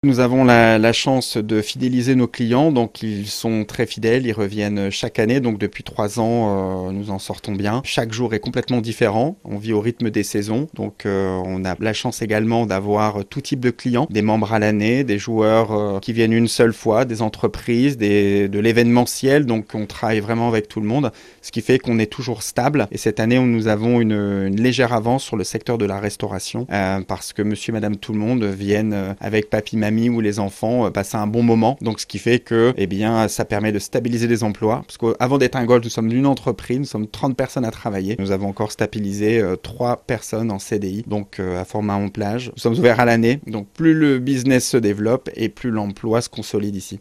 Nous avons la chance de fidéliser nos clients, donc ils sont très fidèles, ils reviennent chaque année, donc depuis 3 ans, nous en sortons bien. Chaque jour est complètement différent, on vit au rythme des saisons, donc on a la chance également d'avoir tout type de clients, des membres à l'année, des joueurs qui viennent une seule fois, des entreprises, de l'événementiel, donc on travaille vraiment avec tout le monde, ce qui fait qu'on est toujours stable. Et cette année, nous avons une légère avance sur le secteur de la restauration, parce que monsieur, madame, tout le monde viennent avec papy, mamie, ou les enfants passer un bon moment. Donc ce qui fait que ça permet de stabiliser les emplois. Parce qu'avant d'être un golf, nous sommes une entreprise, nous sommes 30 personnes à travailler. Nous avons encore stabilisé 3 personnes en CDI, donc à Fort-Mahon-Plage. Nous sommes ouverts à l'année, donc plus le business se développe et plus l'emploi se consolide ici.